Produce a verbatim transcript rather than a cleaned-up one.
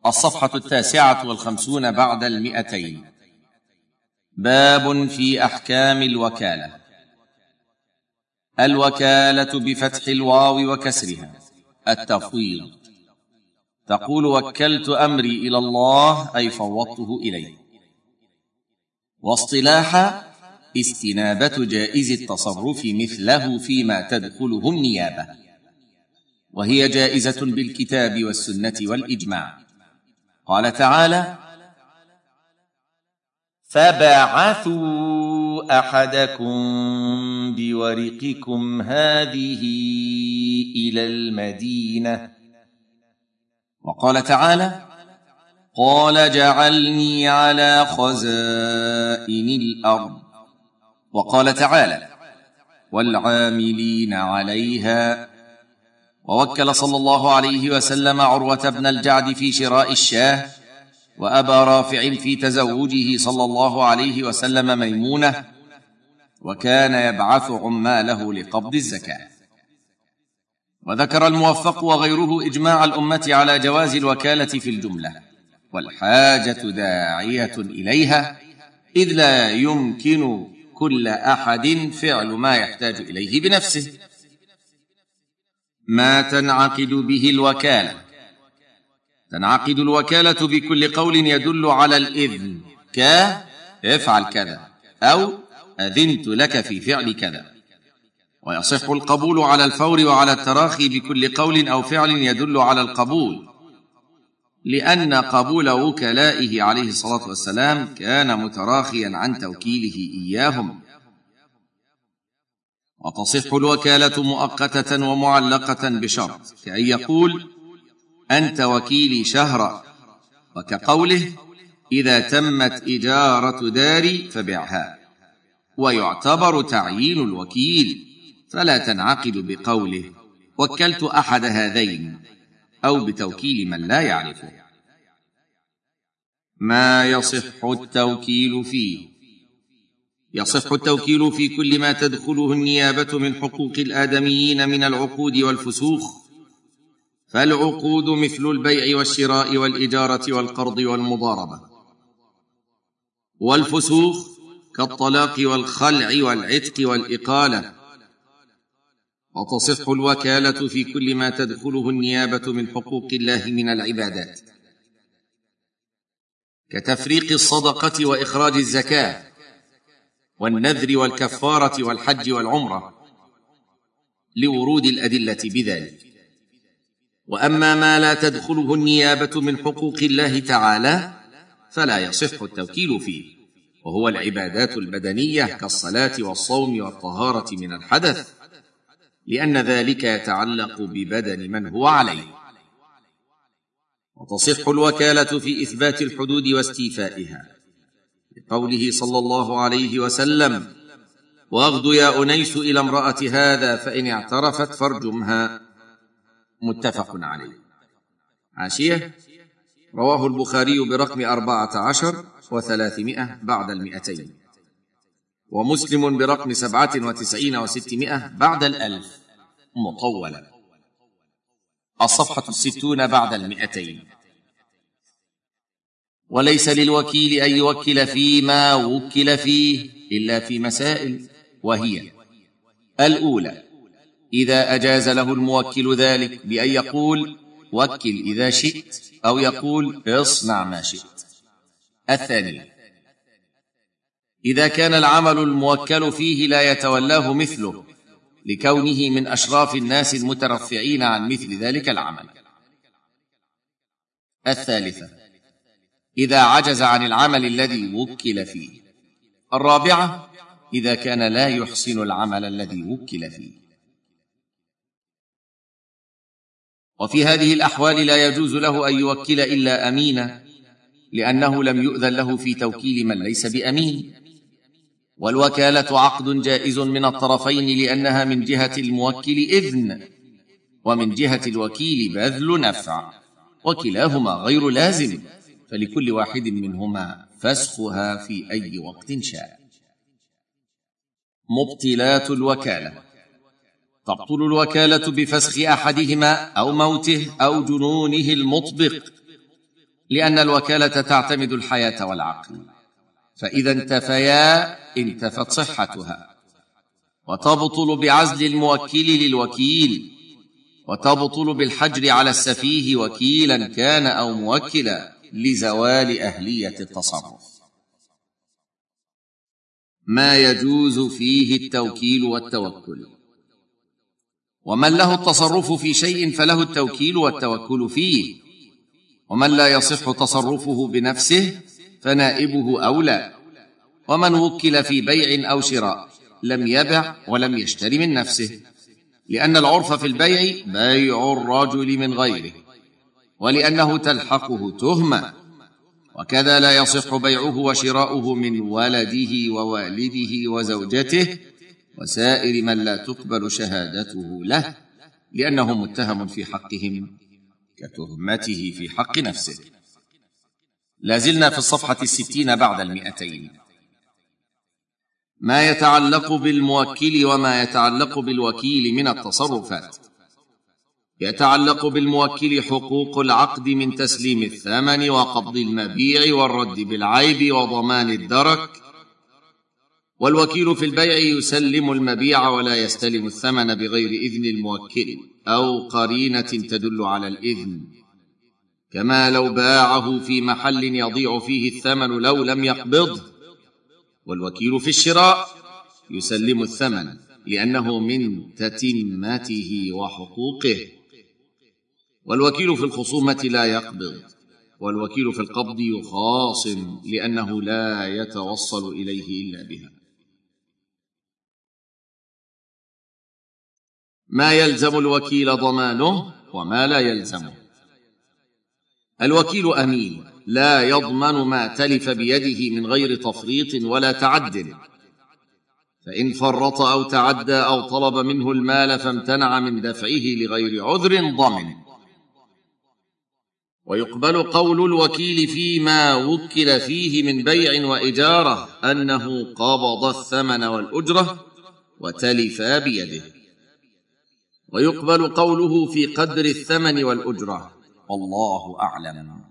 الصفحة التاسعة والخمسون بعد المئتين. باب في أحكام الوكالة. الوكالة بفتح الواو وكسرها التفويض. تقول وكلت أمري إلى الله، أي فوضته إليه. واصطلاحا استنابة جائز التصرف مثله فيما تدخله النيابة، وهي جائزة بالكتاب والسنة والإجماع. قال تعالى: فبعثوا أحدكم بورقكم هذه إلى المدينة. وقال تعالى: قال جعلني على خزائن الأرض. وقال تعالى: والعاملين عليها. ووكل صلى الله عليه وسلم عروة بن الجعد في شراء الشاه، وأبا رافع في تزوجه صلى الله عليه وسلم ميمونة، وكان يبعث عماله لقبض الزكاة. وذكر الموفق وغيره إجماع الأمة على جواز الوكالة في الجملة، والحاجة داعية إليها، إذ لا يمكن كل أحد فعل ما يحتاج إليه بنفسه. ما تنعقد به الوكالة: تنعقد الوكالة بكل قول يدل على الإذن، ك افعل كذا، أو أذنت لك في فعل كذا. ويصح القبول على الفور وعلى التراخي بكل قول أو فعل يدل على القبول، لأن قبول وكلائه عليه الصلاة والسلام كان متراخيا عن توكيله إياهم. وتصح الوكالة مؤقتة ومعلقة بشرط، كأن يقول: أنت وكيلي شهرا، وكقوله: إذا تمت إجارة داري فبعها. ويعتبر تعيين الوكيل، فلا تنعقد بقوله وكلت أحد هذين، أو بتوكيل من لا يعرفه. ما يصح التوكيل فيه: يصح التوكيل في كل ما تدخله النيابة من حقوق الآدميين من العقود والفسوخ، فالعقود مثل البيع والشراء والإجارة والقرض والمضاربة، والفسوخ كالطلاق والخلع والعتق والإقالة. وتصح الوكالة في كل ما تدخله النيابة من حقوق الله من العبادات، كتفريق الصدقة وإخراج الزكاة والنذر والكفارة والحج والعمرة، لورود الأدلة بذلك. وأما ما لا تدخله النيابة من حقوق الله تعالى فلا يصح التوكيل فيه، وهو العبادات البدنية كالصلاة والصوم والطهارة من الحدث، لأن ذلك يتعلق ببدن من هو عليه. وتصح الوكالة في إثبات الحدود واستيفائها، لقوله صلى الله عليه وسلم: واغد يا أنيس إلى امرأة هذا فإن اعترفت فارجمها. متفق عليه. عاشية: رواه البخاري برقم أربعة عشر وثلاثمائة بعد المئتين، ومسلم برقم سبعة وتسعين وستمائة بعد الألف مطولا. الصفحة الستون بعد المئتين. وليس للوكيل أن يوكل فيما وكل فيه إلا في مسائل، وهي: الأولى إذا أجاز له الموكل ذلك بأن يقول وكل إذا شئت، أو يقول اصنع ما شئت. الثانية إذا كان العمل الموكل فيه لا يتولاه مثله، لكونه من أشراف الناس المترفعين عن مثل ذلك العمل. الثالثة إذا عجز عن العمل الذي وكل فيه. الرابعة إذا كان لا يحسن العمل الذي وكل فيه. وفي هذه الأحوال لا يجوز له أن يوكل إلا أمينا، لأنه لم يؤذن له في توكيل من ليس بأمين. والوكالة عقد جائز من الطرفين، لأنها من جهة الموكل إذن، ومن جهة الوكيل بذل نفع، وكلاهما غير لازم، فلكل واحد منهما فسخها في أي وقت شاء. مبطلات الوكالة: تبطل الوكالة بفسخ أحدهما أو موته أو جنونه المطبق، لأن الوكالة تعتمد الحياة والعقل، فإذا انتفيا انتفت صحتها، وتبطل بعزل الموكل للوكيل، وتبطل بالحجر على السفيه وكيلا كان أو موكلا لزوال أهلية التصرف. ما يجوز فيه التوكيل والتوكل. ومن له التصرف في شيء فله التوكيل والتوكل فيه، ومن لا يصح تصرفه بنفسه فنائبه أولى. ومن وكل في بيع أو شراء لم يبع ولم يشتري من نفسه، لأن العرف في البيع بيع الرجل من غيره، ولأنه تلحقه تهمة، وكذا لا يصح بيعه وشراؤه من ولده ووالده وزوجته وسائر من لا تقبل شهادته له، لأنه متهم في حقهم كتهمته في حق نفسه. لازلنا في الصفحة الستين بعد المئتين. ما يتعلق بالموكل وما يتعلق بالوكيل من التصرفات. يتعلق بالموكل حقوق العقد من تسليم الثمن وقبض المبيع والرد بالعيب وضمان الدرك. والوكيل في البيع يسلم المبيع ولا يستلم الثمن بغير إذن الموكل أو قرينة تدل على الإذن، كما لو باعه في محل يضيع فيه الثمن لو لم يقبضه. والوكيل في الشراء يسلم الثمن لأنه من تتمته وحقوقه. والوكيل في الخصومة لا يقبض، والوكيل في القبض يخاصم لأنه لا يتوصل إليه إلا بها. ما يلزم الوكيل ضمانه وما لا يلزمه. الوكيل أمين لا يضمن ما تلف بيده من غير تفريط ولا تعد، فإن فرط أو تعدى أو طلب منه المال فامتنع من دفعه لغير عذر ضمن. ويقبل قول الوكيل فيما وكل فيه من بيع وإجارة أنه قبض الثمن والأجرة وتلفا بيده. ويقبل قوله في قدر الثمن والأجرة. والله أعلم.